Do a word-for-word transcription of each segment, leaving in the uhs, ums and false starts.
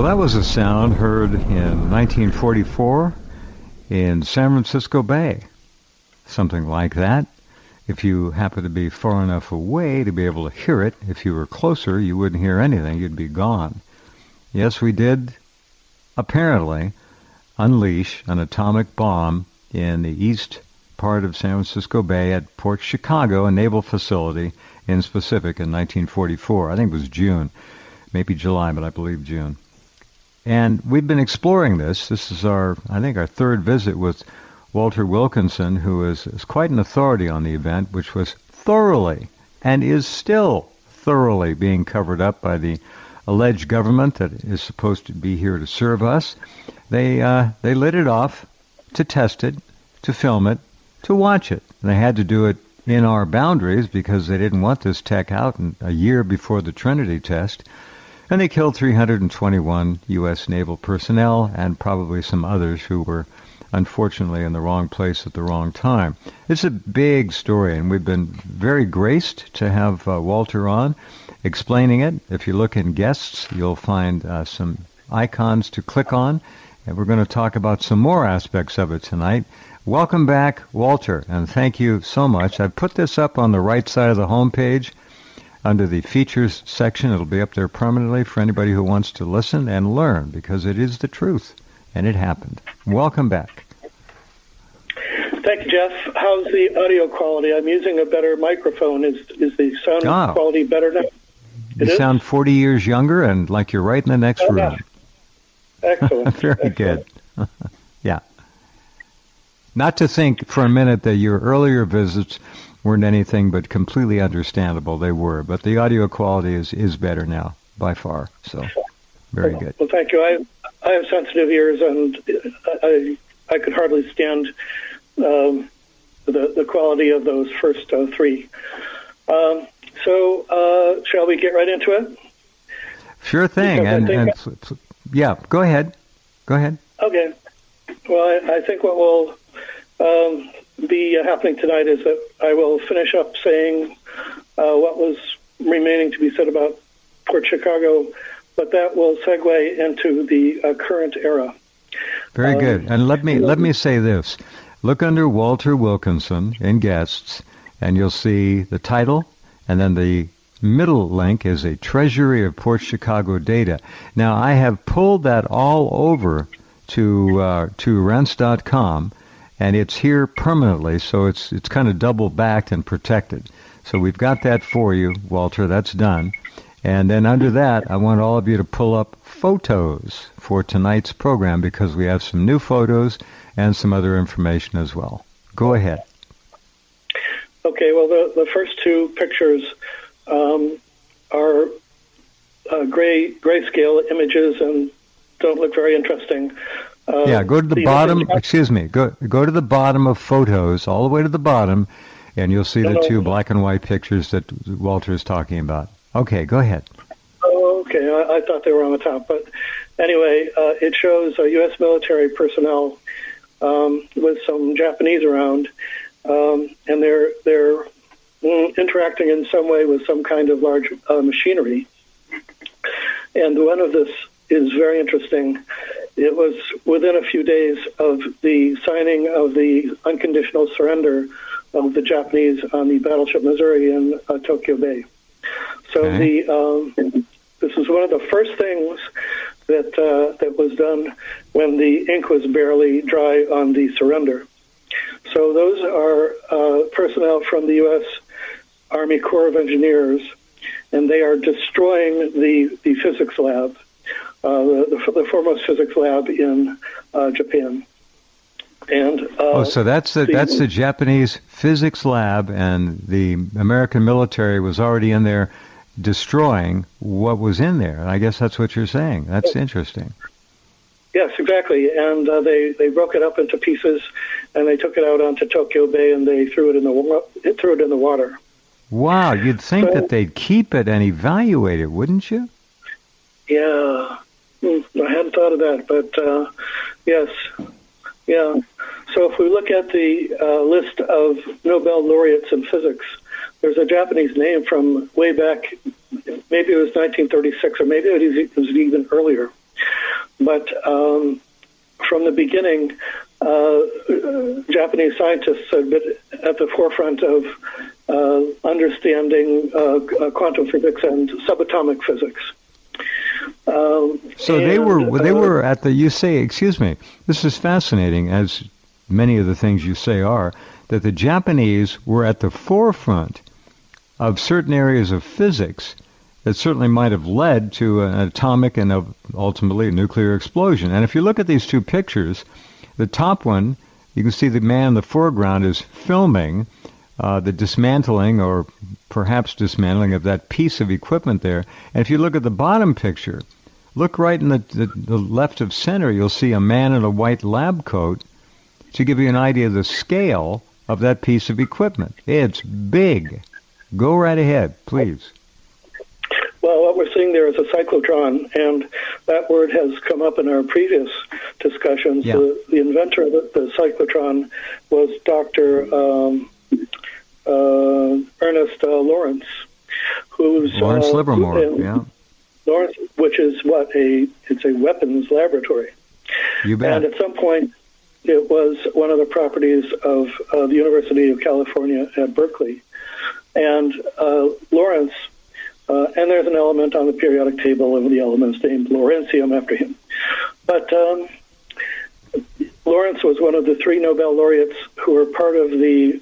Well, that was a sound heard in nineteen forty-four in San Francisco Bay. Something like that. If you happen to be far enough away to be able to hear it, if you were closer, you wouldn't hear anything. You'd be gone. Yes, we did, apparently, unleash an atomic bomb in the east part of San Francisco Bay at Port Chicago, a naval facility in specific, in nineteen forty-four. I think it was June, maybe July, but I believe June. And we've been exploring this. This is our, I think, our third visit with Walter Wilkinson, who is, is quite an authority on the event, which was thoroughly, and is still thoroughly, being covered up by the alleged government that is supposed to be here to serve us. They uh, they lit it off to test it, to film it, to watch it. And they had to do it in our boundaries because they didn't want this tech out in a year before the Trinity test. And they killed three hundred twenty-one U S naval personnel and probably some others who were unfortunately in the wrong place at the wrong time. It's a big story, and we've been very graced to have uh, Walter on explaining it. If you look in guests, you'll find uh, some icons to click on, and we're going to talk about some more aspects of it tonight. Welcome back, Walter, and thank you so much. I've put this up on the right side of the homepage under the features section. It'll be up there permanently for anybody who wants to listen and learn, because it is the truth, and it happened. Welcome back. Thank you, Jeff. How's the audio quality? I'm using a better microphone. Is is the sound oh. quality better now? You it sound is? forty years younger and like you're right in the next oh, room. Yeah. Excellent. Very Excellent. good. Yeah. Not to think for a minute that your earlier visits weren't anything but completely understandable. They were, but the audio quality is, is better now, by far. So, very well, good. Well, thank you. I I have sensitive ears, and I I could hardly stand um, the the quality of those first uh, three. Um, so, uh, shall we get right into it? Sure thing. And, and I, yeah, go ahead. Go ahead. Okay. Well, I, I think what will um, be happening tonight is that I will finish up saying uh, what was remaining to be said about Port Chicago, but that will segue into the uh, current era. Very um, good. And let me let me say this: look under Walter Wilkinson in guests, and you'll see the title, and then the middle link is a Treasury of Port Chicago data. Now, I have pulled that all over to uh, to rense dot com, and it's here permanently, so it's it's kind of double backed and protected. So we've got that for you, Walter. That's done. And then under that, I want all of you to pull up photos for tonight's program, because we have some new photos and some other information as well. Go ahead. Okay, well, the, the first two pictures um, are uh, gray grayscale images and don't look very interesting. Uh, yeah, go to the bottom, excuse me, go go to the bottom of photos, all the way to the bottom, and you'll see the two black and white pictures that Walter is talking about. Okay, go ahead. Oh, okay. I, I thought they were on the top. But anyway, uh, it shows uh, U S military personnel um, with some Japanese around, um, and they're they're mm, interacting in some way with some kind of large uh, machinery. And one of this is very interesting. It was within a few days of the signing of the unconditional surrender of the Japanese on the battleship Missouri in uh, Tokyo Bay. So okay. the um, this is one of the first things that uh, that was done when the ink was barely dry on the surrender. So those are uh, personnel from the U S Army Corps of Engineers, and they are destroying the, the physics lab, uh, the, the foremost physics lab in uh, Japan. And uh, oh, so that's the, the that's the Japanese physics lab, and the American military was already in there destroying what was in there. I guess that's what you're saying. That's interesting. Yes, exactly. And uh, they they broke it up into pieces, and they took it out onto Tokyo Bay, and they threw it in the it threw it in the water. Wow, you'd think so, that they'd keep it and evaluate it, wouldn't you? Yeah, I hadn't thought of that, but uh, yes. Yeah. So if we look at the uh, list of Nobel laureates in physics, there's a Japanese name from way back, maybe it was nineteen thirty-six, or maybe it was even earlier. but um, from the beginning, uh, Japanese scientists had been at the forefront of uh, understanding uh, quantum physics and subatomic physics. Um, so and, they were they uh, were at the, you say, excuse me, this is fascinating, as many of the things you say are, that the Japanese were at the forefront of certain areas of physics that certainly might have led to an atomic and ultimately a nuclear explosion. And if you look at these two pictures, the top one, you can see the man in the foreground is filming uh, the dismantling or perhaps dismantling of that piece of equipment there. And if you look at the bottom picture, look right in the, the, the left of center, you'll see a man in a white lab coat to give you an idea of the scale of that piece of equipment. It's big. Go right ahead, please. Well, what we're seeing there is a cyclotron, and that word has come up in our previous discussions. Yeah. The, the inventor of the, the cyclotron was Doctor Um, uh, Ernest uh, Lawrence, who's Lawrence uh, Livermore. who, yeah, Lawrence, which is what a it's a weapons laboratory. You bet. And at some point, it was one of the properties of uh, the University of California at Berkeley, and uh, Lawrence. Uh, and there's an element on the periodic table of the elements named Lawrencium after him. But um, Lawrence was one of the three Nobel laureates who were part of the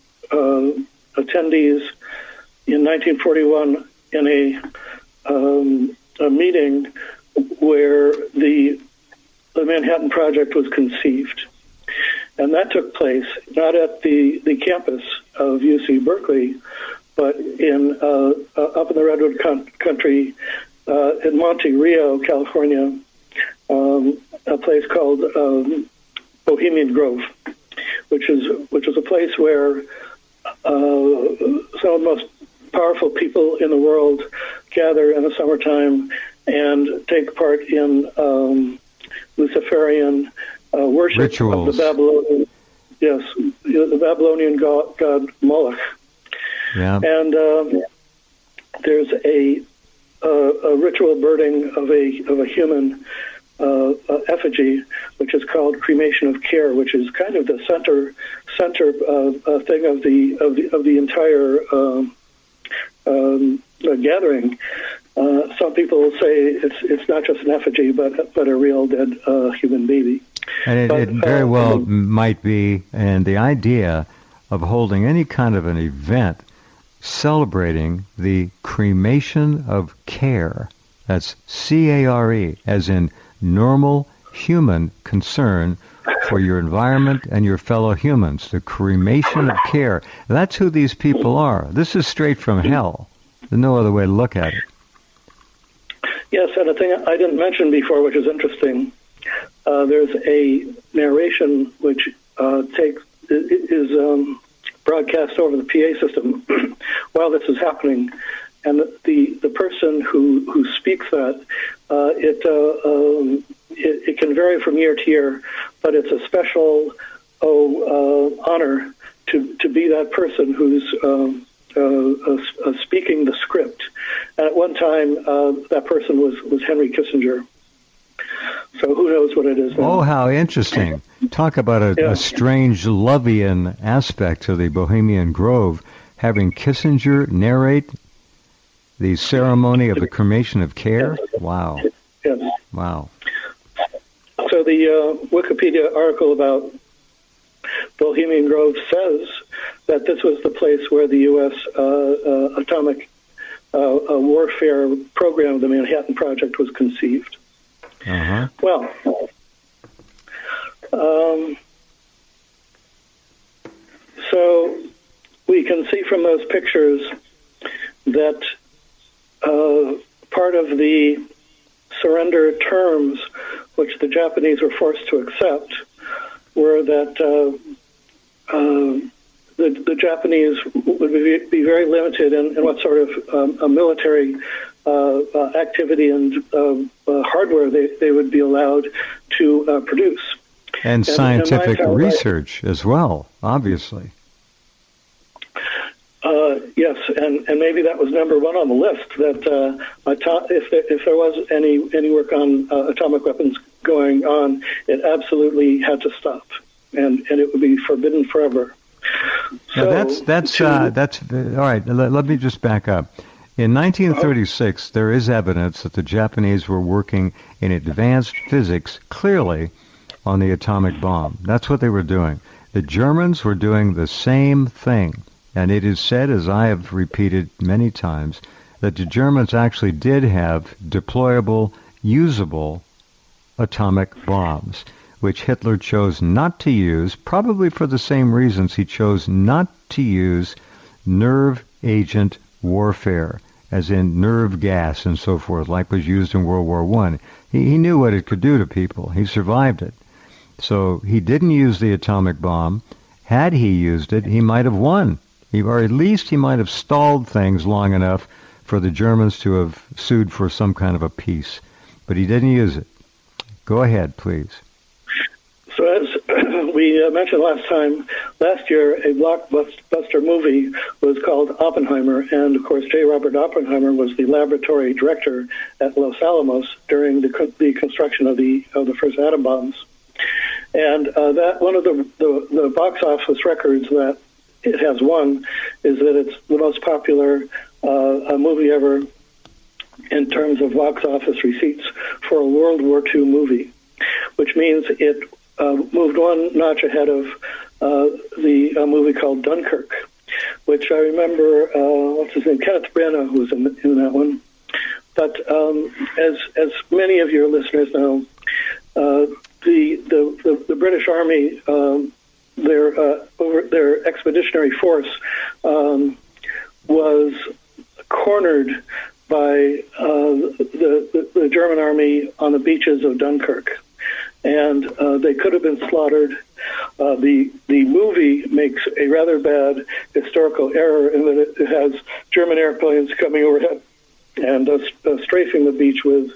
uh, attendees in nineteen forty-one in a, um, a meeting where the, the Manhattan Project was conceived. And that took place not at the, the campus of U C Berkeley, but in uh, uh, up in the Redwood con- country uh, in Monte Rio, California, um, a place called um, Bohemian Grove, which is which is a place where uh, some of the most powerful people in the world gather in the summertime and take part in um, Luciferian uh, worship Rituals. of the Babylonian, yes, the Babylonian god, god Moloch. Yeah. And um, there's a, a a ritual burning of a of a human uh, uh, effigy, which is called cremation of care, which is kind of the center center uh, uh, thing of the of the of the entire um, um, uh, gathering. Uh, some people say it's it's not just an effigy, but but a real dead uh, human baby. And it, but, it very uh, well um, might be, and the idea of holding any kind of an event celebrating the cremation of care, that's C A R E, as in normal human concern for your environment and your fellow humans, the cremation of care. That's who these people are. This is straight from hell. There's no other way to look at it. Yes, and a thing I didn't mention before, which is interesting, uh, there's a narration which uh, takes is um, broadcast over the P A system while this is happening, and the the person who, who speaks that uh, it, uh, um, it it can vary from year to year, but it's a special oh uh, honor to to be that person who's um, uh, uh, uh, speaking the script. And at one time, uh, that person was was Henry Kissinger. So who knows what it is now. Oh, how interesting. Talk about a, yeah. a strange Lovian aspect to the Bohemian Grove, having Kissinger narrate the ceremony of the cremation of care. Wow. Yes. Wow. So the uh, Wikipedia article about Bohemian Grove says that this was the place where the U S uh, uh, atomic uh, uh, warfare program, the Manhattan Project, was conceived. Uh-huh. Well, um, so we can see from those pictures that uh, part of the surrender terms which the Japanese were forced to accept were that uh, uh, the, the Japanese would be, be very limited in, in what sort of um, a military uh, uh, activity and uh, uh, hardware they, they would be allowed to uh, produce. And, and scientific and research as well, obviously. Uh, yes, and, and maybe that was number one on the list. That uh, ato- if there, if there was any any work on uh, atomic weapons going on, it absolutely had to stop, and, and it would be forbidden forever. Now So that's that's to, uh, that's all right. Let, let me just back up. In nineteen thirty-six, there is evidence that the Japanese were working in advanced physics, clearly, on the atomic bomb. That's what they were doing. The Germans were doing the same thing, and it is said, as I have repeated many times, that the Germans actually did have deployable, usable atomic bombs, which Hitler chose not to use, probably for the same reasons he chose not to use nerve agent warfare, as in nerve gas and so forth, like was used in World War One. He, he knew what it could do to people. He survived it. So he didn't use the atomic bomb. Had he used it, he might have won. He, or at least he might have stalled things long enough for the Germans to have sued for some kind of a peace. But he didn't use it. Go ahead, please. So as we uh, mentioned last time, last year a blockbuster movie was called Oppenheimer, and of course J. Robert Oppenheimer was the laboratory director at Los Alamos during the, co- the construction of the of the first atom bombs. And uh, that one of the, the the box office records that it has won is that it's the most popular uh, movie ever in terms of box office receipts for a World War Two movie, which means it uh, moved one notch ahead of uh, the uh, movie called Dunkirk, which I remember, uh, what's his name, Kenneth Branagh was in, in that one. But um, as as many of your listeners know, uh, the, the, the, the British Army, um, their uh, over their expeditionary force um, was cornered by uh, the, the, the German army on the beaches of Dunkirk, and uh, they could have been slaughtered. Uh, the the movie makes a rather bad historical error in that it, it has German airplanes coming overhead and uh, uh, strafing the beach with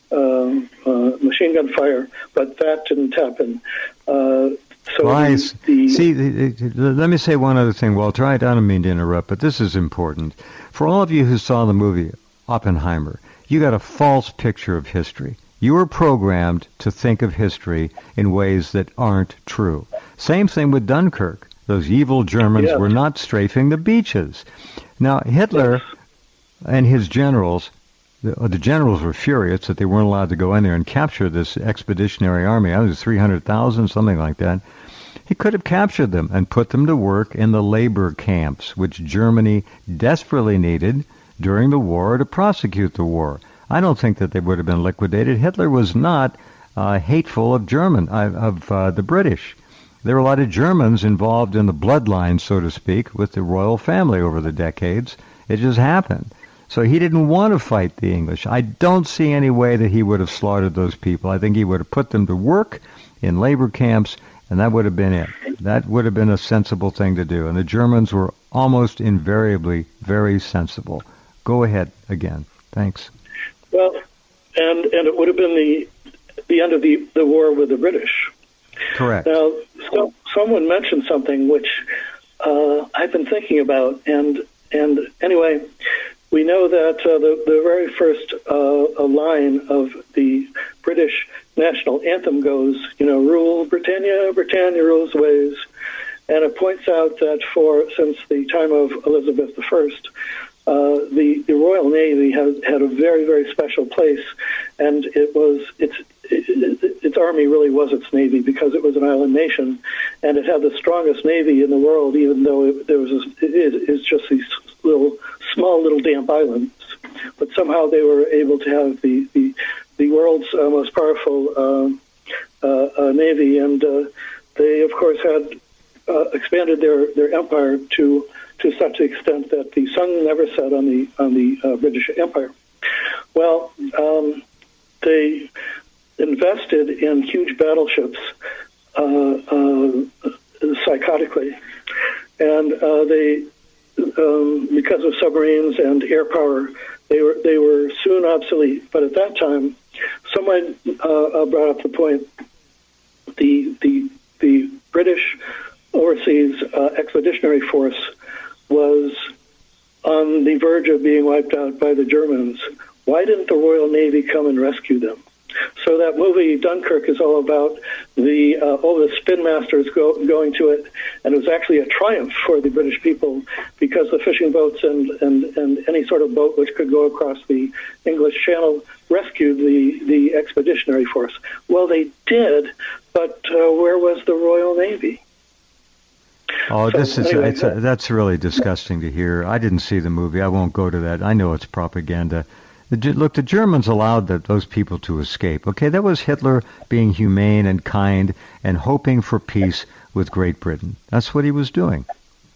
um, uh, machine gun fire, but that didn't happen. Uh, so Nice. the, the, See, the, the, let me say one other thing, Walter. I don't mean to interrupt, but this is important. For all of you who saw the movie Oppenheimer, you got a false picture of history. You were programmed to think of history in ways that aren't true. Same thing with Dunkirk. Those evil Germans yes. were not strafing the beaches. Now, Hitler yes. and his generals, the, the generals were furious that they weren't allowed to go in there and capture this expeditionary army. I was three hundred thousand, something like that. He could have captured them and put them to work in the labor camps, which Germany desperately needed during the war to prosecute the war. I don't think that they would have been liquidated. Hitler was not uh, hateful of German, uh, of uh, the British. There were a lot of Germans involved in the bloodline, so to speak, with the royal family over the decades. It just happened. So he didn't want to fight the English. I don't see any way that he would have slaughtered those people. I think he would have put them to work in labor camps, and that would have been it. That would have been a sensible thing to do. And the Germans were almost invariably very sensible. Go ahead again. Thanks. Well, and and it would have been the the end of the, the war with the British. Correct. Now, so, someone mentioned something which uh, I've been thinking about, and and anyway, we know that uh, the the very first uh, line of the British national anthem goes, you know, "Rule Britannia, Britannia rules the ways," and it points out that for since the time of Elizabeth the First. Uh, the, the Royal Navy had, had a very, very special place, and it was its it, it, its army really was its navy because it was an island nation, and it had the strongest navy in the world, even though it, there was a, it is just these little small little damp islands. But somehow they were able to have the the, the world's uh, most powerful um, uh, uh, navy, and uh, they of course had uh, expanded their, their empire to. to such an extent that the sun never set on the on the uh, British Empire. Well, um, they invested in huge battleships uh, uh, psychotically, and uh, they, um, because of submarines and air power, they were they were soon obsolete. But at that time, someone uh, brought up the point: the the the British overseas uh, expeditionary force was on the verge of being wiped out by the Germans. Why didn't the Royal Navy come and rescue them? So that movie Dunkirk is all about the uh, all the spin masters go, going to it, and it was actually a triumph for the British people because the fishing boats and, and, and any sort of boat which could go across the English Channel rescued the, the expeditionary force. Well, they did, but uh, where was the Royal Navy? Oh, so, this is anyway, it's a, that's really disgusting to hear. I didn't see the movie. I won't go to that. I know it's propaganda. The, look, the Germans allowed the, those people to escape. Okay, that was Hitler being humane and kind and hoping for peace with Great Britain. That's what he was doing.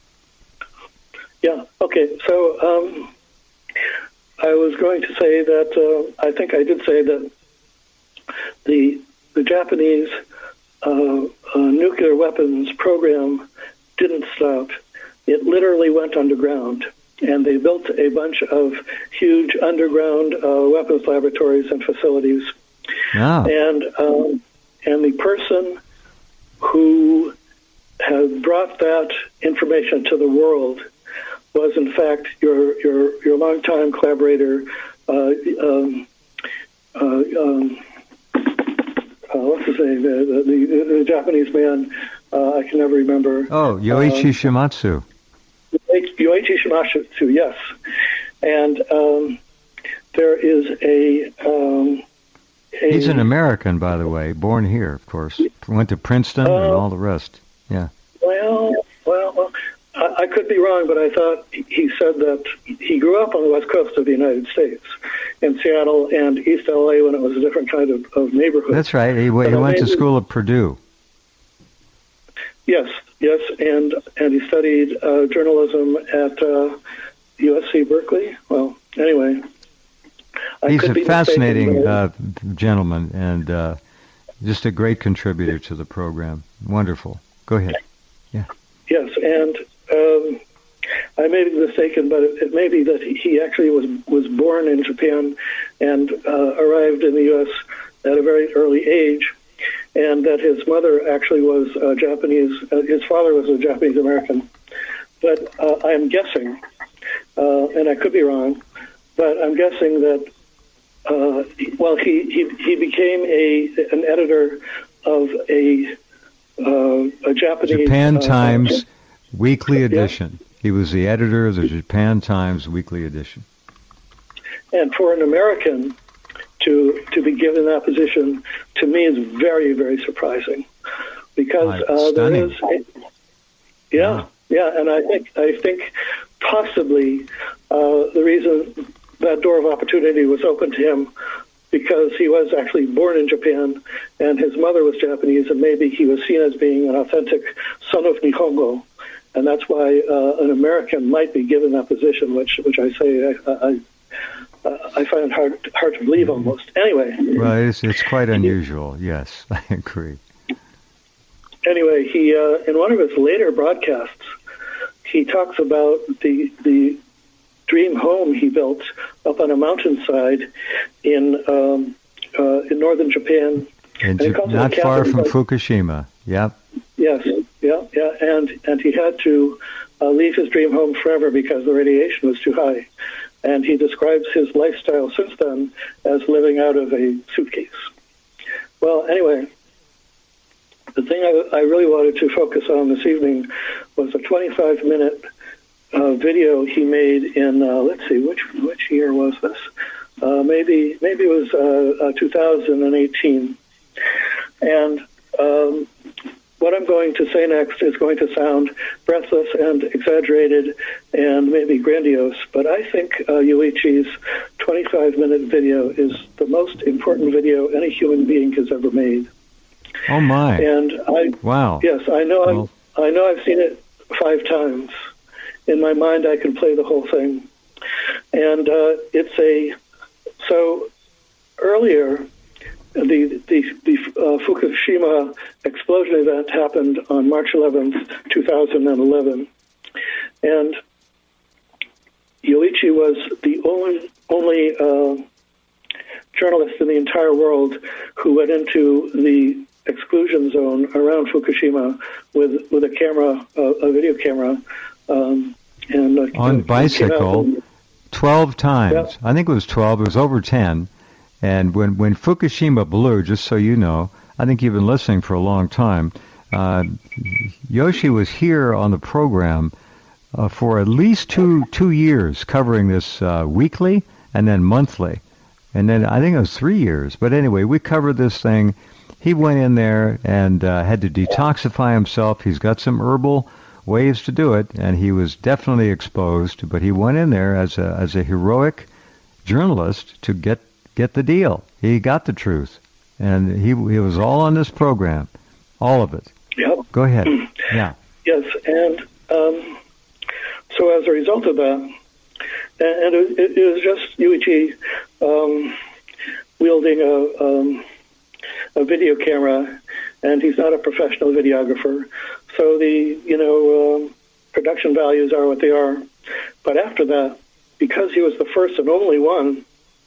Yeah, okay. So um, I was going to say that uh, I think I did say that the the Japanese uh, uh, nuclear weapons program didn't stop. It literally went underground. And they built a bunch of huge underground uh, weapons laboratories and facilities. Yeah. And um, and the person who had brought that information to the world was, in fact, your your your longtime collaborator, uh, um, uh, um, uh, what's his name? The, the, the Japanese man. Uh, I can never remember. Oh, Yoichi um, Shimatsu. Yoichi Shimatsu, yes. And um, there is a, um, a... He's an American, by the way, born here, of course. Went to Princeton uh, and all the rest. Yeah. Well, well, well I, I could be wrong, but I thought he said that he grew up on the west coast of the United States, in Seattle and East L A when it was a different kind of, of neighborhood. That's right. He, he went to school at Purdue. Yes, yes, and and he studied uh, journalism at uh, U S C Berkeley. Well, anyway, I he's could a be fascinating mistaken, uh, gentleman and uh, just a great contributor to the program. Wonderful. Go ahead. Yeah. Yes, and um, I may be mistaken, but it, it may be that he, he actually was was born in Japan and uh, arrived in the U S at a very early age. And that his mother actually was uh, Japanese. Uh, his father was a Japanese American. But uh, I'm guessing, uh, and I could be wrong, but I'm guessing that, uh, well, he, he, he became a an editor of a, uh, a Japanese... Japan uh, Times uh, Weekly Edition. Yeah. He was the editor of the Japan Times Weekly Edition. And for an American... To, to be given that position, to me, is very, very surprising, because uh, there is, a, yeah, yeah, and I think I think possibly uh, the reason that door of opportunity was open to him because he was actually born in Japan and his mother was Japanese, and maybe he was seen as being an authentic son of Nihongo, and that's why uh, an American might be given that position, which which I say I. I Uh, I find it hard hard to believe almost. Anyway. Well, it's, it's quite unusual. Yes, I agree. Anyway, he uh, in one of his later broadcasts, he talks about the the dream home he built up on a mountainside in um, uh, in northern Japan. And and J- not far from like, Fukushima. Yep. Yes. Yeah. Yeah. And and he had to uh, leave his dream home forever because the radiation was too high. And he describes his lifestyle since then as living out of a suitcase. Well, anyway, the thing I, I really wanted to focus on this evening was a twenty-five minute uh, video he made in, uh, let's see, which which year was this? Uh, maybe maybe it was uh, uh, two thousand eighteen. And um, what I'm going to say next is going to sound breathless and exaggerated and maybe grandiose, but I think uh, Yoichi's twenty-five minute video is the most important video any human being has ever made. Oh my! And I wow. Yes, I know. Well, I've, I know. I've seen it five times. In my mind, I can play the whole thing, and uh, it's a so earlier. The the, the uh, Fukushima explosion event happened on March eleventh, two thousand eleven, and Yoichi was the only only uh, journalist in the entire world who went into the exclusion zone around Fukushima with with a camera, uh, a video camera, um, and uh, on bicycle, and, twelve times. Yeah. I think it was twelve. It was over ten. And when, when Fukushima blew, just so you know, I think you've been listening for a long time, uh, Yoshi was here on the program uh, for at least two two years, covering this uh, weekly and then monthly. And then I think it was three years. But anyway, we covered this thing. He went in there and uh, had to detoxify himself. He's got some herbal ways to do it, and he was definitely exposed. But he went in there as a as a heroic journalist to get get the deal. He got the truth, and he he was all on this program, all of it. Yep. Go ahead. Yeah. Yes, and um, so as a result of that, and, and it, it was just Yuichi um, wielding a um, a video camera, and he's not a professional videographer, so the you know um, production values are what they are. But after that, because he was the first and only one,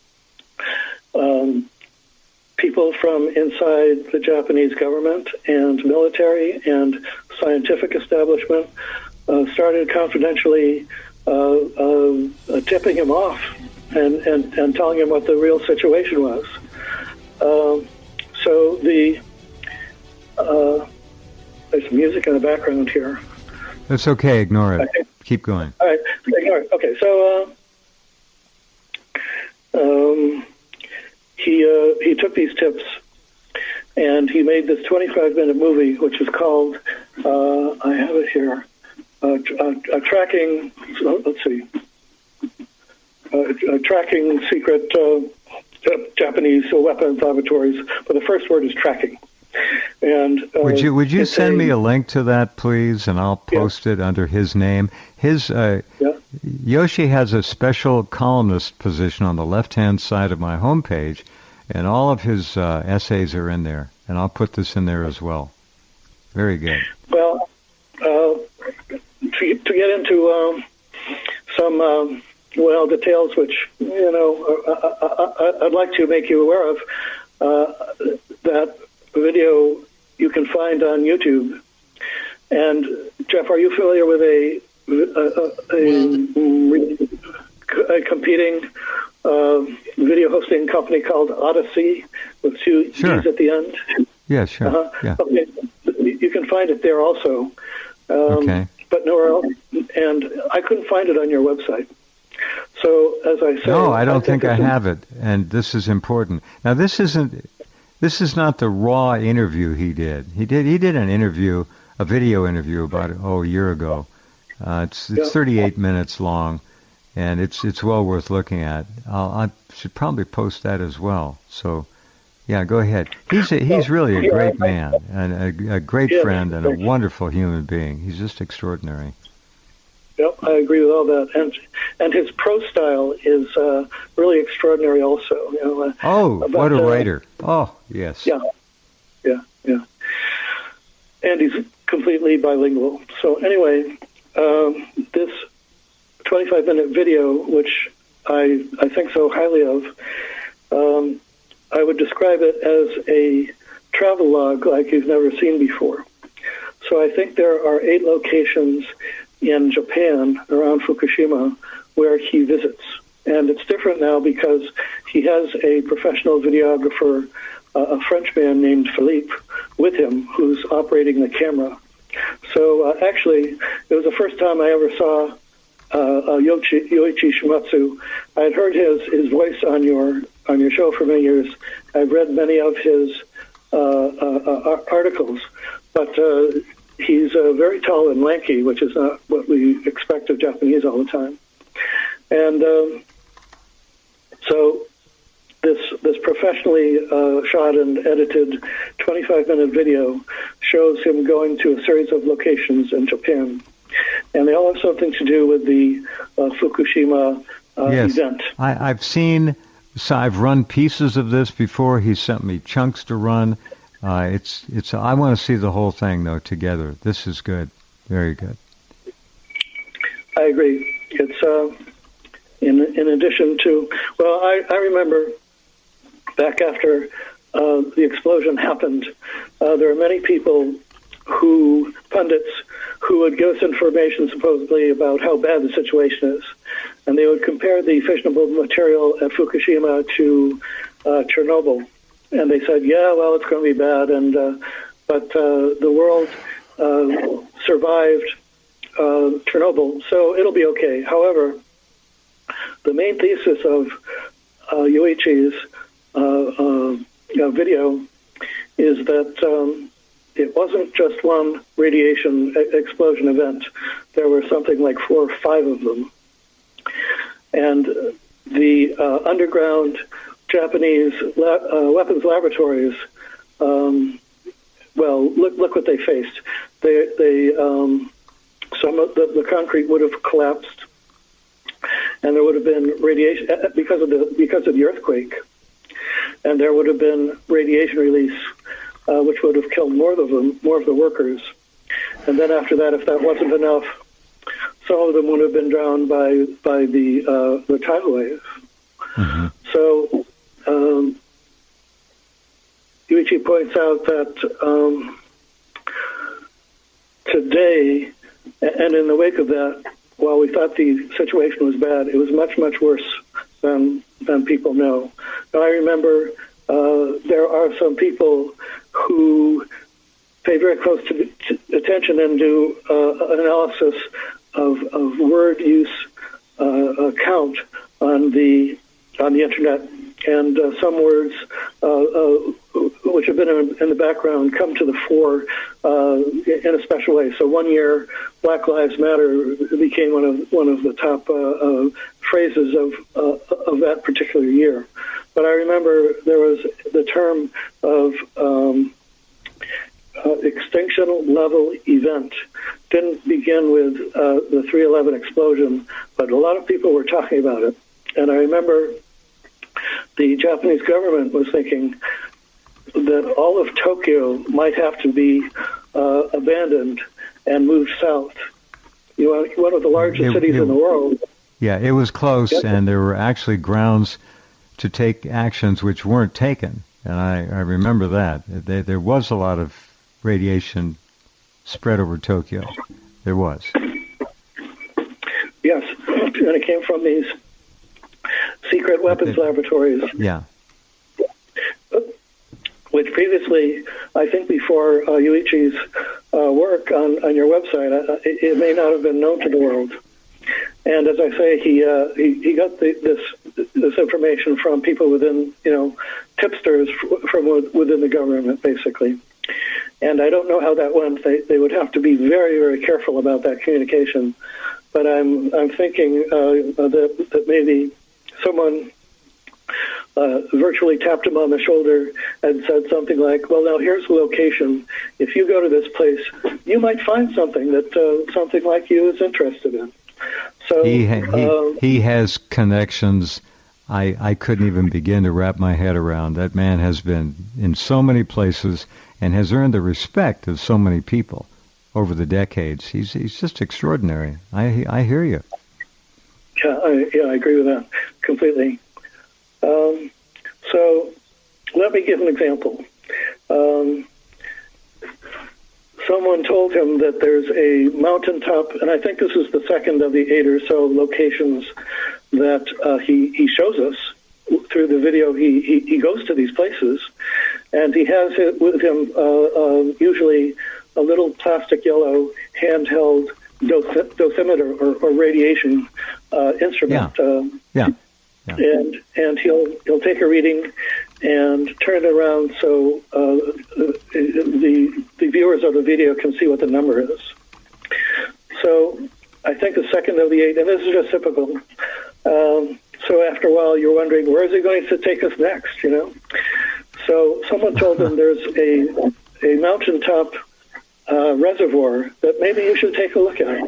um, people from inside the Japanese government and military and scientific establishment uh, started confidentially uh, uh, uh, tipping him off and, and, and telling him what the real situation was. Um, so the uh, there's some music in the background here. That's okay. Ignore it. Okay. Keep going. All right. Ignore it. Okay. So uh, um, he uh, he took these tips and he made this twenty-five minute movie, which is called uh, I have it here. Uh, uh, uh, tracking. Let's see. Uh, uh, tracking secret uh, Japanese weapons laboratories, but the first word is tracking. And uh, would you would you send a, me a link to that, please, and I'll post yeah. it under his name. His uh, yeah. Yoshi has a special columnist position on the left-hand side of my homepage, and all of his uh, essays are in there, and I'll put this in there as well. Very good. Well, uh, to, to get into um, some um, well details, which you know I, I, I'd like to make you aware of, uh, that video you can find on YouTube. And Jeff, are you familiar with a a, a, a, a competing uh, video hosting company called Odyssey with two sure. E's at the end? Yeah, sure. Uh-huh. Yeah. Okay. You can find it there also, um, okay. but nowhere else. And I couldn't find it on your website. So as I said, no, I don't I think, think I have it. And this is important. Now, this isn't. This is not the raw interview he did. He did. He did an interview, a video interview about oh a year ago. Uh, it's it's yeah. thirty-eight minutes long, and it's it's well worth looking at. I'll, I should probably post that as well. So, yeah, go ahead. He's a, he's really a great man and a, a great yeah, friend and a wonderful human being. He's just extraordinary. Yep, I agree with all that, and and his prose style is uh, really extraordinary, also. You know, uh, oh, about, what a uh, writer! Oh, yes. Yeah, yeah, yeah. And he's completely bilingual. So anyway, um, this twenty-five minute video, which I I think so highly of, um, I would describe it as a travel log like you've never seen before. So I think there are eight locations in Japan around Fukushima where he visits. And it's different now because he has a professional videographer, uh, a Frenchman named Philippe, with him who's operating the camera. So uh, actually, it was the first time I ever saw uh, uh, Yoichi, Yoichi Shimatsu. I had heard his, his voice on your on your show for many years. I've read many of his uh, uh, uh, articles, but uh, he's uh, very tall and lanky, which is not what we expect of Japanese all the time. And um, so this this professionally uh, shot and edited twenty-five minute video shows him going to a series of locations in Japan. And they all have something to do with the uh, Fukushima uh, yes. event. I, I've seen, so I've run pieces of this before. He sent me chunks to run. Uh, it's it's. I want to see the whole thing though together. This is good, very good. I agree. It's uh, in in addition to well, I, I remember back after uh, the explosion happened, uh, there were many people who pundits who would give us information supposedly about how bad the situation is, and they would compare the fissionable material at Fukushima to uh, Chernobyl, and they said, yeah, well, it's going to be bad, and uh, but uh, the world uh, survived uh, Chernobyl, so it'll be okay. However, the main thesis of uh, Yuichi's uh, uh, uh, video is that um, it wasn't just one radiation e- explosion event. There were something like four or five of them. And the uh, underground Japanese la- uh, weapons laboratories, um, well, look, look what they faced. They, they, um, some of the, the concrete would have collapsed, and there would have been radiation because of the because of the earthquake, and there would have been radiation release, uh, which would have killed more of them, more of the workers. And then after that, if that wasn't enough, some of them would have been drowned by by the uh, the tidal wave. Mm-hmm. So um, Yuichi points out that um, today, and in the wake of that, while we thought the situation was bad, it was much, much worse than than people know. Now, I remember uh, there are some people who pay very close to, to attention and do uh, analysis of, of word use uh, count on the on the internet, and uh, some words uh, uh, which have been in, in the background come to the fore uh, in a special way. So one year, Black Lives Matter became one of one of the top uh, uh, phrases of uh, of that particular year. But I remember there was the term of um, uh, extinction level event. Didn't begin with uh, the three eleven explosion, but a lot of people were talking about it. And I remember the Japanese government was thinking that all of Tokyo might have to be uh, abandoned and moved south. You know, one of the largest it, cities it, in the world. Yeah, it was close, yeah. And there were actually grounds to take actions which weren't taken. And I, I remember that. There, there was a lot of radiation spread over Tokyo. There was. Yes, and it came from these secret weapons it, laboratories. Yeah. Which previously, I think before uh, Yuichi's uh, work on, on your website, uh, it, it may not have been known to the world. And as I say, he uh, he, he got the, this this information from people within, you know, tipsters from within the government, basically. And I don't know how that went. They they would have to be very, very careful about that communication. But I'm I'm thinking uh, that that maybe someone uh, virtually tapped him on the shoulder and said something like, "Well, now here's the location. If you go to this place, you might find something that uh, something like you is interested in." So he ha- he, uh, he has connections I I couldn't even begin to wrap my head around. That man has been in so many places and has earned the respect of so many people over the decades. He's he's just extraordinary. I I hear you. Yeah, I, yeah, I agree with that completely. Um, so let me give an example. Um, someone told him that there's a mountaintop, and I think this is the second of the eight or so locations that uh, he, he shows us through the video. He, he, he goes to these places, and he has it with him uh, uh, usually a little plastic yellow handheld dosy- dosimeter or, or radiation uh, instrument. Yeah. Um, yeah. yeah. And and he'll he'll take a reading and turn it around so uh, the the viewers of the video can see what the number is. So I think the second of the eight, and this is just typical. Um, so after a while, you're wondering, where is he going to take us next? You know. So someone told him there's a a mountaintop uh, reservoir that maybe you should take a look at.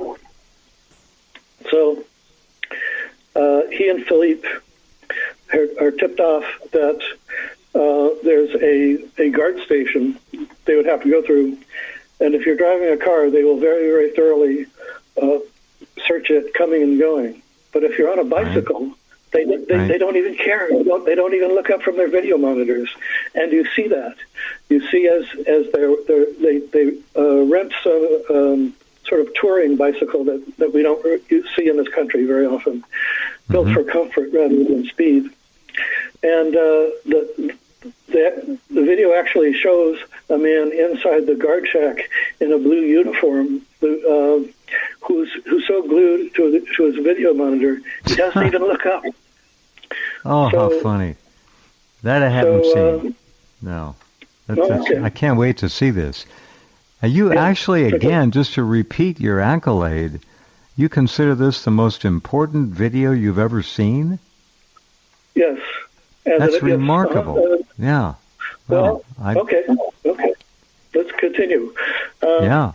So uh, he and Philippe are, are tipped off that uh, there's a, a guard station they would have to go through, and if you're driving a car, they will very, very thoroughly uh, search it coming and going. But if you're on a bicycle, right. they they, right. they don't even care. They don't, they don't even look up from their video monitors, and you see that. You see as as they're, they're, they they uh, rent some um, sort of touring bicycle that, that we don't see in this country very often, built mm-hmm. for comfort rather than speed. and uh, the, the the video actually shows a man inside the guard shack in a blue uniform, uh, who's who's so glued to, the, to his video monitor he doesn't even look up. Oh, so, how funny! That I haven't so, seen. Uh, no, that's, oh, that's, okay. I can't wait to see this. And you yeah, actually, again, just to repeat your accolade, you consider this the most important video you've ever seen? Yes. And That's it, remarkable. Uh, yeah. Well, well okay, okay. Let's continue. Um, yeah.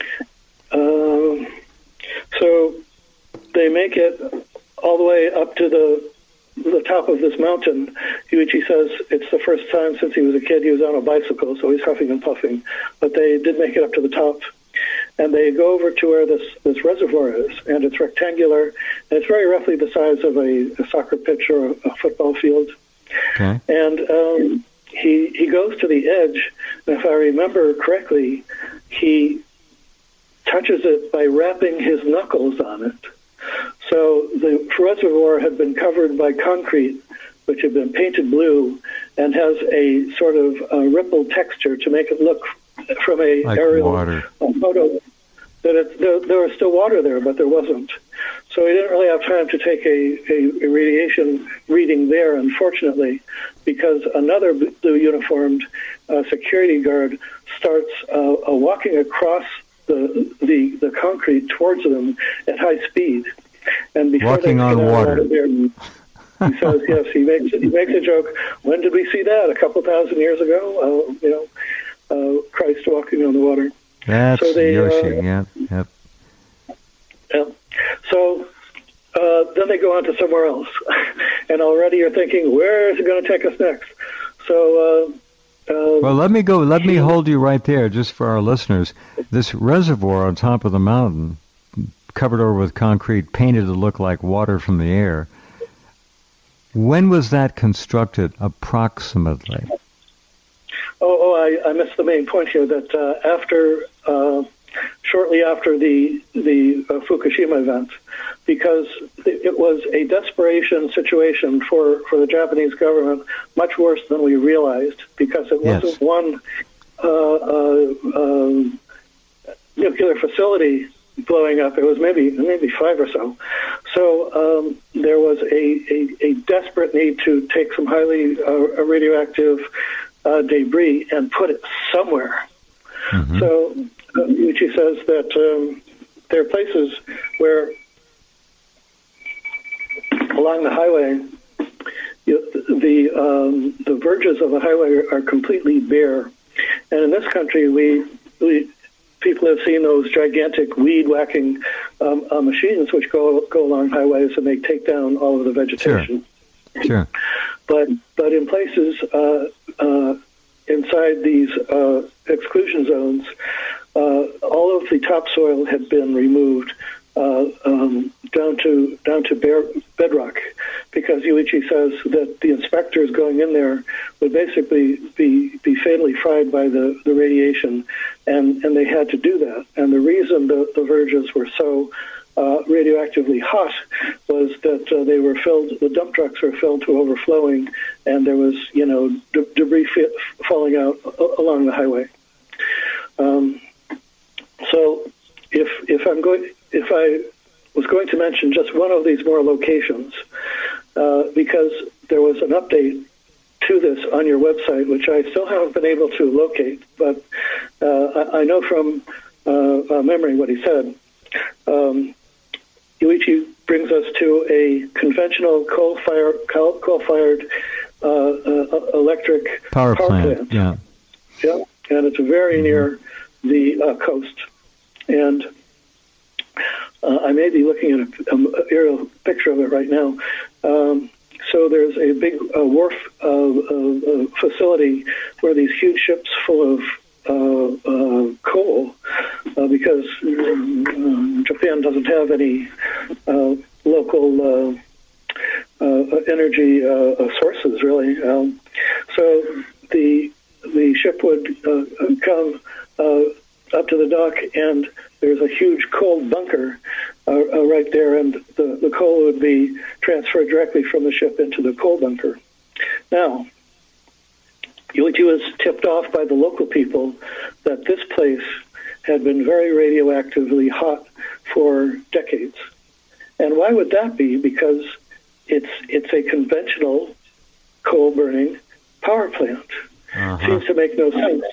Um, so they make it all the way up to the the top of this mountain. Yuichi says it's the first time since he was a kid he was on a bicycle, so he's huffing and puffing. But they did make it up to the top. And they go over to where this, this reservoir is, and it's rectangular, and it's very roughly the size of a, a soccer pitch or a, a football field. Okay. And um, he he goes to the edge, and if I remember correctly, he touches it by wrapping his knuckles on it. So the reservoir had been covered by concrete, which had been painted blue, and has a sort of uh, rippled texture to make it look from a like aerial water. Uh, photo that it, there, there was still water there, but there wasn't. So he didn't really have time to take a, a, a radiation reading there, unfortunately, because another blue uniformed uh, security guard starts uh, uh, walking across the, the the concrete towards them at high speed. And before walking they on get water. Out of there, he says, yes, he makes he makes a joke. When did we see that? A couple thousand years ago? Uh, you know, uh, Christ walking on the water. That's so they, Yoshi, uh, yeah. Yep. Yeah. So uh, then they go on to somewhere else. And already you're thinking, where is it going to take us next? So... Uh, Uh, well, let me go. Let me hold you right there, just for our listeners. This reservoir on top of the mountain, covered over with concrete, painted to look like water from the air. When was that constructed, approximately? Oh, oh I, I missed the main point here. That uh, after, uh, shortly after the the uh, Fukushima event, because it was a desperation situation for, for the Japanese government, much worse than we realized, because it wasn't yes. one uh, uh, um, nuclear facility blowing up. It was maybe maybe five or so. So um, there was a, a, a desperate need to take some highly uh, radioactive uh, debris and put it somewhere. Mm-hmm. So uh, Yuichi says that um, there are places where along the highway, you, the um, the verges of the highway are, are completely bare, and in this country, we we people have seen those gigantic weed whacking um, uh, machines which go go along highways and they take down all of the vegetation. Sure. Sure. But but in places uh, uh, inside these uh, exclusion zones, uh, all of the topsoil had been removed. Uh, um, down to down to bare bedrock, because Yuichi says that the inspectors going in there would basically be, be fatally fried by the, the radiation, and, and they had to do that. And the reason the, the verges were so uh, radioactively hot was that uh, they were filled, the dump trucks were filled to overflowing, and there was, you know, de- debris fit, falling out a- along the highway. Um, so if if I'm going If I was going to mention just one of these more locations, uh, because there was an update to this on your website, which I still haven't been able to locate, but uh, I, I know from uh, uh, memory what he said. Um, Yuichi brings us to a conventional coal-fired, coal, coal-fired uh, uh, electric power, power plant. plant. Yeah, yeah, and it's very mm-hmm. near the uh, coast, and Uh, I may be looking at an aerial picture of it right now. Um, so there's a big uh, wharf uh, uh, facility where these huge ships full of uh, uh, coal, uh, because um, Japan doesn't have any uh, local uh, uh, energy uh, sources, really. Um, so the the ship would uh, come uh, up to the dock, and there's a huge coal bunker uh, uh, right there, and the, the coal would be transferred directly from the ship into the coal bunker. that this place had been very radioactively hot for decades. And why would that be? Because it's it's a conventional coal-burning power plant. Uh-huh. Seems to make no sense.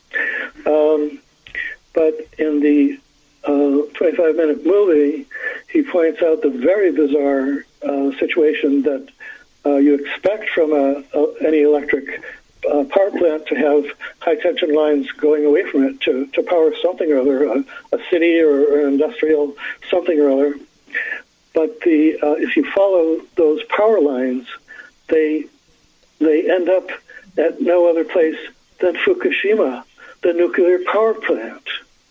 Um, but in the uh, twenty-five minute movie, he points out the very bizarre uh, situation that uh, you expect from a, a, any electric uh, power plant to have high-tension lines going away from it to, to power something or other, a, a city or, or an industrial something or other. But the uh, if you follow those power lines, they they end up at no other place than Fukushima, the nuclear power plant.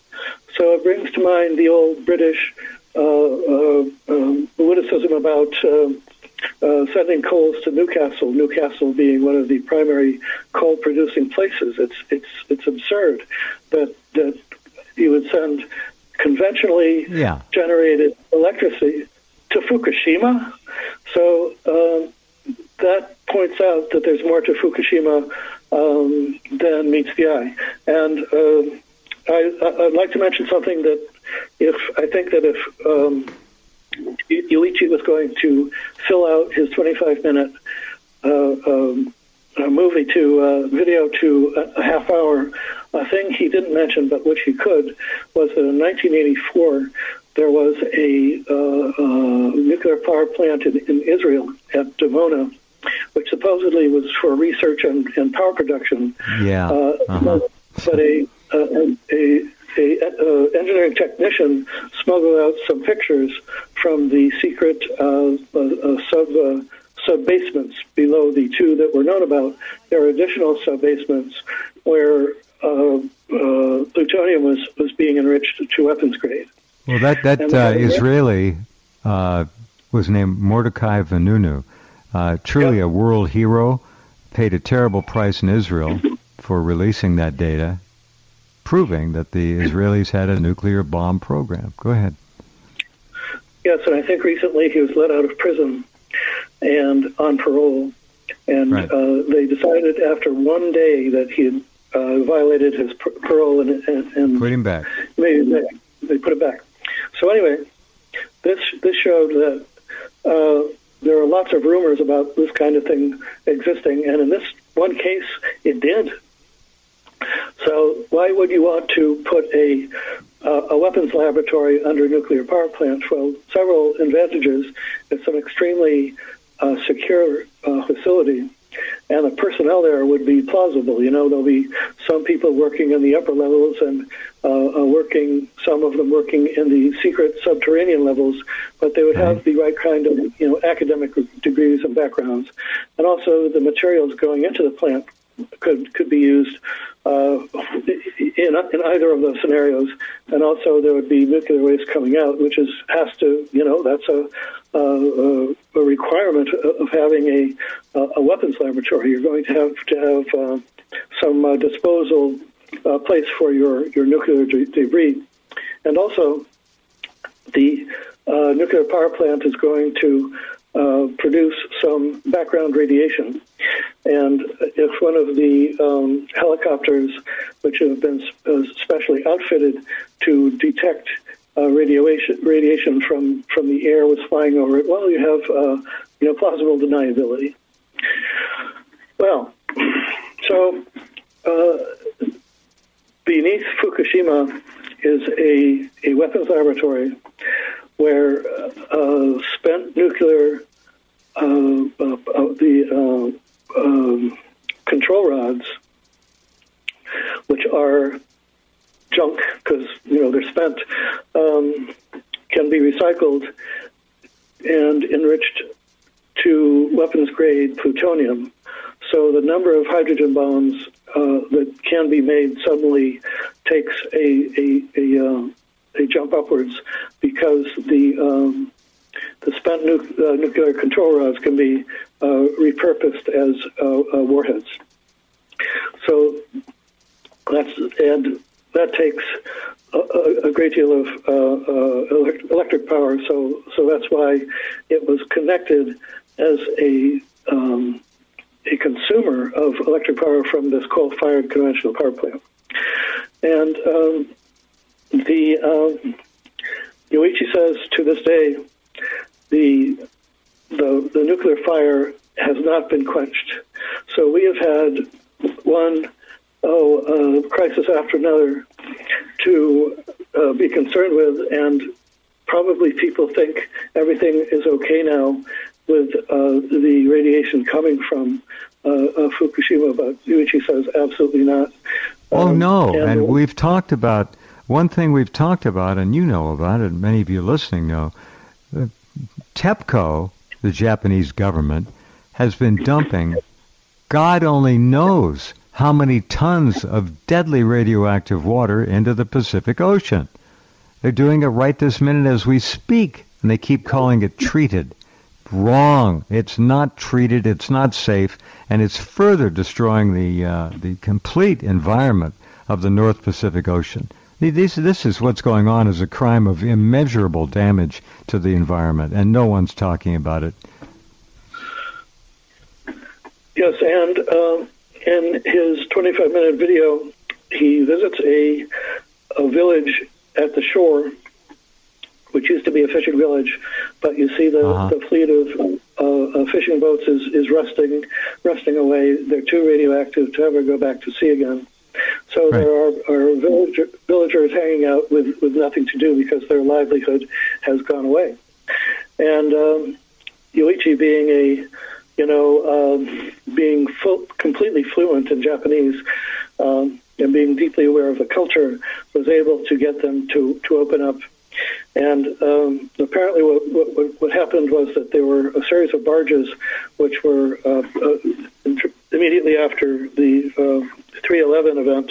So it brings to mind the old British uh, uh, um, witticism about uh, uh, sending coals to Newcastle, Newcastle being one of the primary coal-producing places. It's it's it's absurd that that you would send conventionally yeah. generated electricity to Fukushima. So um, that points out that there's more to Fukushima um, than meets the eye. And uh, I, I'd like to mention something that if I think that if um, Yuichi was going to fill out his twenty-five minute uh, um, uh, movie to uh, video to a, a half hour, a thing he didn't mention, but which he could, was that in nineteen eighty-four, there was a uh, uh, nuclear power plant in, in Israel at Dimona, which supposedly was for research and, and power production. Yeah. Uh, uh-huh. But, but a, a, a, a, a engineering technician smuggled out some pictures from the secret uh, uh, sub uh, sub basements below the two that were known about. There are additional sub basements where uh, uh, plutonium was, was being enriched to weapons grade. Well, that that uh, Israeli uh, was named Mordecai Vanunu, uh, truly yep. a world hero, paid a terrible price in Israel for releasing that data, proving that the Israelis had a nuclear bomb program. Go ahead. Yes, and I think recently he was let out of prison and on parole, and right. uh, they decided after one day that he had uh, violated his par- parole and, and, and put him back. They, they put it back. So anyway, this this showed that uh, there are lots of rumors about this kind of thing existing, and in this one case, it did. So why would you want to put a uh, a weapons laboratory under a nuclear power plant? Well, several advantages. It's an extremely uh, secure uh, facility, and the personnel there would be plausible. You know, there'll be some people working in the upper levels and uh, uh, working, some of them working in the secret subterranean levels, but they would have the right kind of, you know, academic degrees and backgrounds. And also the materials going into the plant could could be used uh, in, in either of those scenarios. And also there would be nuclear waste coming out, which is has to, you know, that's a Uh, a requirement of having a a weapons laboratory. You're going to have to have uh, some uh, disposal uh, place for your, your nuclear de- debris. And also, the uh, nuclear power plant is going to uh, produce some background radiation. And if one of the um, helicopters, which have been uh, specially outfitted to detect Uh, radiation radiation from, from the air was flying over it, well, you have uh, you know plausible deniability. Well, so uh, beneath Fukushima is a a weapons laboratory where uh, spent nuclear uh, uh, uh, the uh, um, control rods, which are junk because you know they're spent, um, can be recycled and enriched to weapons-grade plutonium. So the number of hydrogen bombs uh, that can be made suddenly takes a a a, uh, a jump upwards because the um, the spent nu- uh, nuclear control rods can be uh, repurposed as uh, uh, warheads. So that's and. That takes a, a great deal of uh, uh, electric power, so so that's why it was connected as a um, a consumer of electric power from this coal-fired conventional power plant. and um, the um, Yoichi says to this day, the the the nuclear fire has not been quenched. So we have had one oh uh, crisis after another to uh, be concerned with, and probably people think everything is okay now with uh, the radiation coming from uh, uh, Fukushima, but Yoichi says absolutely not. Oh, Um, no, and, and we've talked about, one thing we've talked about, and you know about it, and many of you listening know, uh, TEPCO, the Japanese government, has been dumping, God only knows how many tons of deadly radioactive water into the Pacific Ocean. They're doing it right this minute as we speak, and they keep calling it treated. Wrong. It's not treated, it's not safe, and it's further destroying the uh, the complete environment of the North Pacific Ocean. This, this is what's going on as a crime of immeasurable damage to the environment, and no one's talking about it. Yes, and uh, in his twenty-five minute video, he visits a, a village at the shore, which used to be a fishing village, but you see the, uh-huh. the fleet of uh, uh, fishing boats is, is rusting, rusting away. They're too radioactive to ever go back to sea again. So right. there are, are villager, villagers hanging out with, with nothing to do because their livelihood has gone away. And um, Yoichi, being a, you know, um, being full, completely fluent in Japanese um, and being deeply aware of the culture, was able to get them to, to open up. And um, apparently what, what, what happened was that there were a series of barges which were uh, uh, immediately after the uh, three eleven event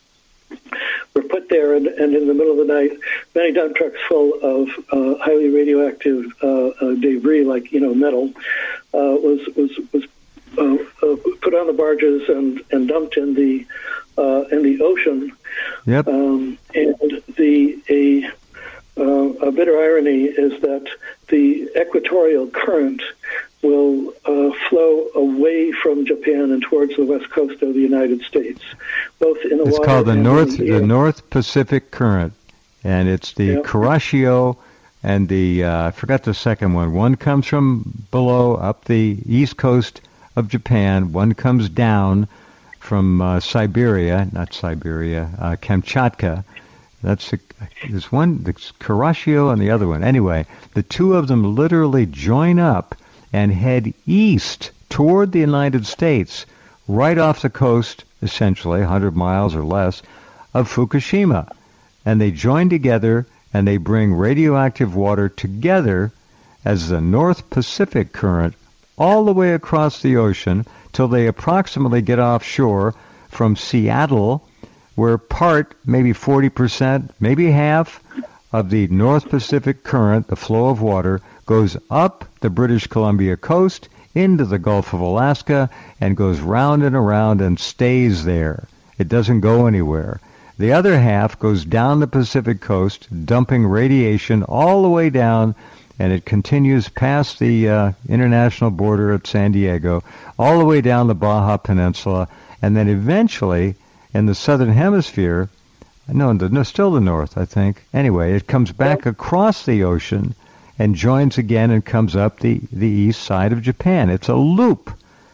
were put there, and, and in the middle of the night, many dump trucks full of uh, highly radioactive uh, uh, debris, like, you know, metal, uh, was was was uh, uh, put on the barges and, and dumped in the uh, in the ocean. Yep. Um, and the a Uh, a bitter irony is that the equatorial current will uh, flow away from Japan and towards the west coast of the United States, both in the it's water. It's called the and North the, the North Pacific Current, and it's the yep. Kuroshio and the uh, I forgot the second one. One comes from below up the east coast of Japan. One comes down from uh, Siberia, not Siberia, uh, Kamchatka. That's the, there's one, the Kuroshio and the other one. Anyway, the two of them literally join up and head east toward the United States, right off the coast, essentially, one hundred miles or less, of Fukushima. And they join together and they bring radioactive water together as the North Pacific Current all the way across the ocean till they approximately get offshore from Seattle, where part, maybe forty percent, maybe half, of the North Pacific Current, the flow of water, goes up the British Columbia coast into the Gulf of Alaska and goes round and around and stays there. It doesn't go anywhere. The other half goes down the Pacific coast, dumping radiation all the way down, and it continues past the uh, international border at San Diego, all the way down the Baja Peninsula, and then eventually in the southern hemisphere, no, no, still the north, I think. Anyway, it comes back across the ocean and joins again and comes up the, the east side of Japan. It's a loop.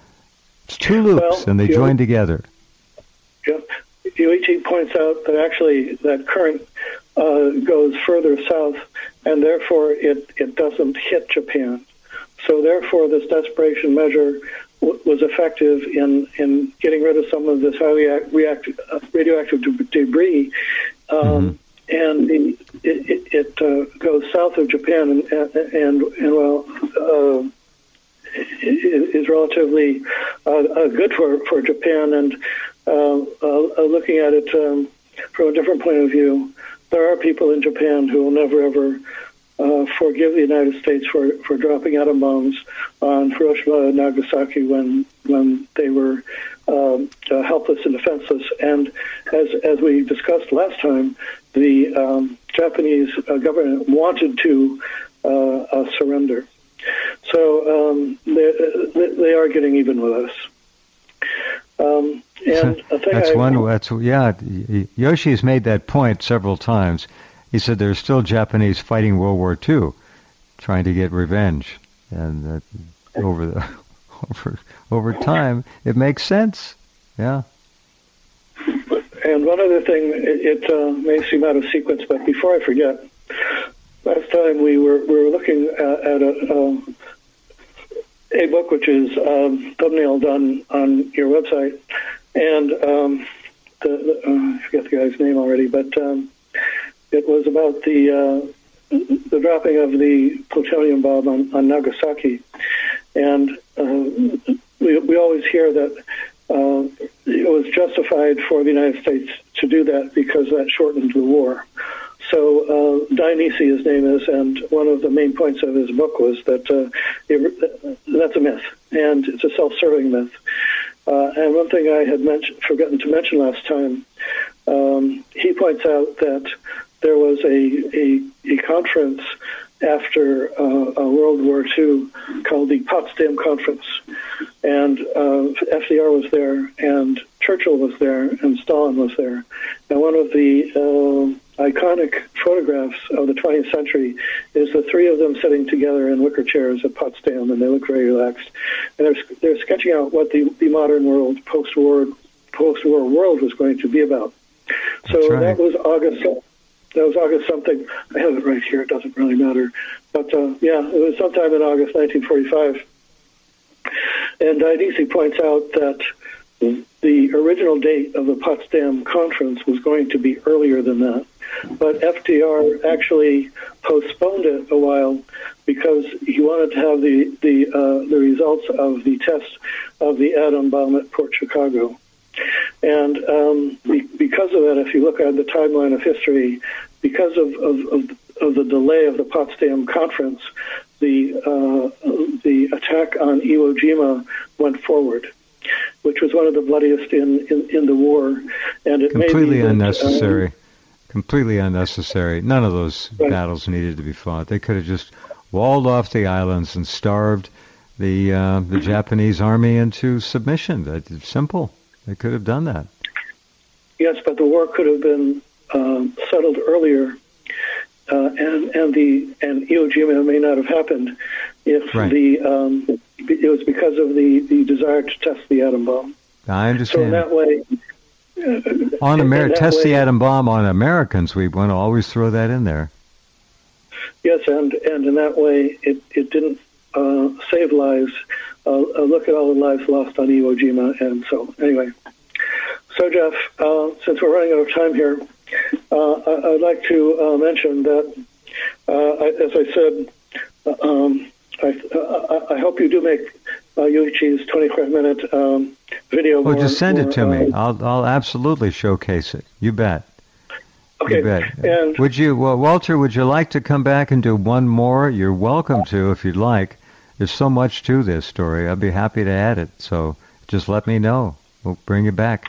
It's two loops, well, and they you, join together. Yeah. Yoichi points out that actually that current uh, goes further south, and therefore it, it doesn't hit Japan. So therefore, this desperation measure was effective in, in getting rid of some of this highly reactive, uh, radioactive debris, um, mm-hmm. and the, it, it, it uh, goes south of Japan, and and, and well, uh, is relatively uh, uh, good for, for Japan. And uh, uh, looking at it um, from a different point of view, there are people in Japan who will never ever Uh, forgive the United States for, for dropping atom bombs on Hiroshima and Nagasaki when when they were um, uh, helpless and defenseless. And as as we discussed last time, the um, Japanese uh, government wanted to uh, uh, surrender. So um, they, they are getting even with us. Um, And a thing that's I, one. That's yeah. Yoshi's made that point several times. He said there's still Japanese fighting World War Two, trying to get revenge, and uh, over the over over time, it makes sense. Yeah. And one other thing, it, it uh, may seem out of sequence, but before I forget, last time we were we were looking at, at a. Um, a book which is um, thumbnailed on, on your website, and um, the, the, uh, I forget the guy's name already, but um, it was about the uh, the dropping of the plutonium bomb on, on Nagasaki, and uh, we we always hear that uh, it was justified for the United States to do that because that shortened the war. So uh, Dionysi, his name is, and one of the main points of his book was that uh, it, that's a myth, and it's a self-serving myth. Uh, and one thing I had mentioned, forgotten to mention last time, um, he points out that there was a, a, a conference after uh, uh, World War Two called the Potsdam Conference, and uh, F D R was there, and Churchill was there, and Stalin was there. And one of the uh, iconic photographs of the twentieth century is the three of them sitting together in wicker chairs at Potsdam, and they look very relaxed. And they're, they're sketching out what the, the modern world, post-war, post-war world was going to be about. So right. that was August. That was August something. I have it right here. It doesn't really matter. But, uh, yeah, it was sometime in August nineteen forty-five. And Dionysi points out that the original date of the Potsdam Conference was going to be earlier than that. But F D R actually postponed it a while because he wanted to have the, the, uh, the results of the test of the atom bomb at Port Chicago. And um, be, because of that, if you look at the timeline of history, because of, of, of, of the delay of the Potsdam Conference, the uh, the attack on Iwo Jima went forward, which was one of the bloodiest in, in, in the war. And it completely may be unnecessary. That, um, completely unnecessary. None of those right. battles needed to be fought. They could have just walled off the islands and starved the uh, the Japanese army into submission. That's simple. They could have done that. Yes, but the war could have been uh, settled earlier, uh, and and the and Iwo Jima may not have happened if right. the um, it was because of the, the desire to test the atom bomb. I understand. So in that way, uh, on Amer- that test way, the atom bomb on Americans, we want to always throw that in there. Yes, and and in that way, it it didn't uh, save lives. Uh, uh, look at all the lives lost on Iwo Jima, and so anyway. So Jeff, uh, since we're running out of time here, uh, I, I'd like to uh, mention that, uh, I, as I said, uh, um, I, I, I hope you do make uh, Yoichi's twenty-five minute um, video. Well, more, just send more, it to uh, me. I'll I'll absolutely showcase it. You bet. Okay. You bet. And would you, well, Walter? Would you like to come back and do one more? You're welcome to if you'd like. There's so much to this story. I'd be happy to add it. So just let me know. We'll bring you back.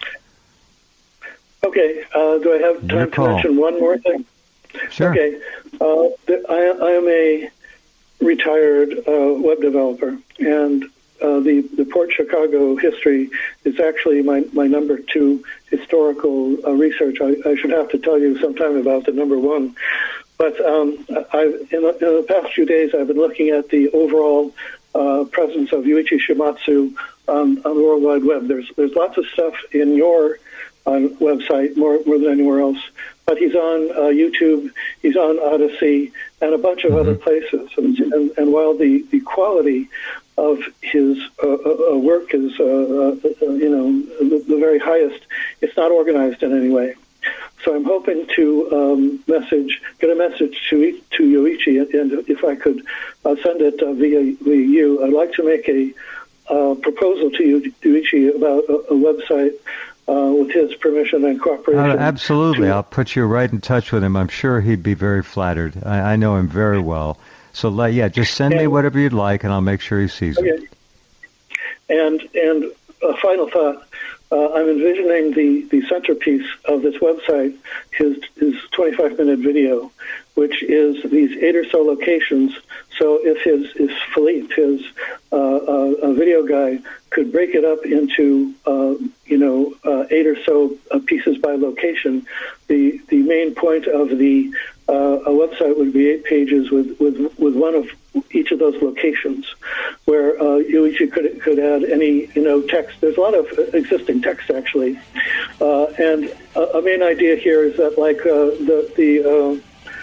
Okay. Uh, do I have time to mention one more thing? Sure. Okay. Uh, I, I am a retired uh, web developer, and uh, the, the Port Chicago history is actually my, my number two historical uh, research. I, I should have to tell you sometime about the number one. But um, I've, in, the, in the past few days, I've been looking at the overall uh, presence of Yuichi Shimatsu on, on the World Wide Web. There's there's lots of stuff in your uh, website, more, more than anywhere else. But he's on uh, YouTube, he's on Odyssey, and a bunch of mm-hmm. other places. And, and, and while the, the quality of his uh, uh, work is, uh, uh, you know, the, the very highest, it's not organized in any way. So I'm hoping to um, message, get a message to to Yoichi, and if I could uh, send it uh, via, via you, I'd like to make a uh, proposal to you, Yoichi, about a, a website uh, with his permission and cooperation. Uh, absolutely. To, I'll put you right in touch with him. I'm sure he'd be very flattered. I, I know him very well. So, uh, yeah, just send and, me whatever you'd like, and I'll make sure he sees okay. it. And, and a final thought. Uh, I'm envisioning the, the centerpiece of this website, his his twenty-five minute video, which is these eight or so locations So if his, his Philippe, his uh, uh, a video guy, could break it up into uh, you know uh, eight or so uh, pieces by location, the the main point of the uh, a website would be eight pages with, with with one of each of those locations, where uh, you, you could could add any you know text. There's a lot of existing text actually, uh, and a, a main idea here is that like uh, the the uh,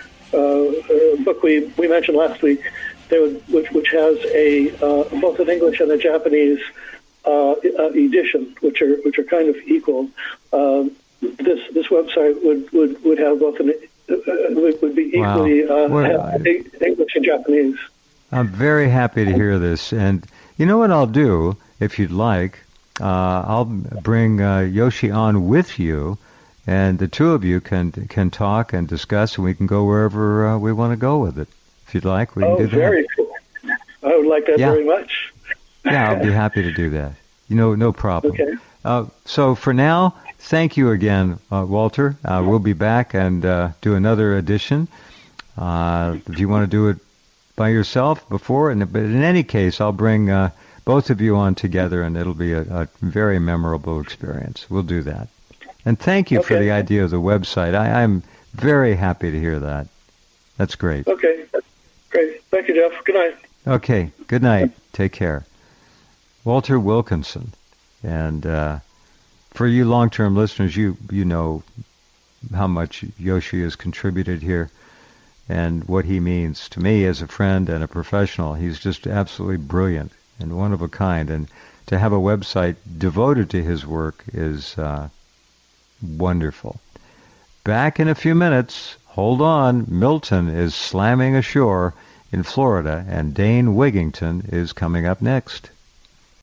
uh, book we we mentioned last week, they would, which which has a uh, both an English and a Japanese uh, edition, which are which are kind of equal. Um, this this website would, would, would have both an uh, would, would be equally wow. uh, well, English and Japanese. I'm very happy to hear this, and you know what I'll do if you'd like. Uh, I'll bring uh, Yoshi on with you, and the two of you can can talk and discuss, and we can go wherever uh, we want to go with it. If you'd like, we can oh, do that. Very cool. I would like that yeah. very much. Yeah, I'll be happy to do that. You know, no problem. Okay. Uh, so for now, thank you again, uh, Walter. Uh, we'll be back and uh, do another edition. Uh, if you want to do it by yourself before, and but in any case, I'll bring uh, both of you on together, and it'll be a, a very memorable experience. We'll do that. And thank you okay. for the idea of the website. I, I'm very happy to hear that. That's great. Okay. Great. Thank you, Jeff. Good night. Okay. Good night. Take care. Walter Wilkinson. And uh, for you long-term listeners, you you know how much Yoshi has contributed here and what he means to me as a friend and a professional. He's just absolutely brilliant and one of a kind. And to have a website devoted to his work is uh, wonderful. Back in a few minutes. Hold on. Milton is slamming ashore in Florida, and Dane Wigington is coming up next.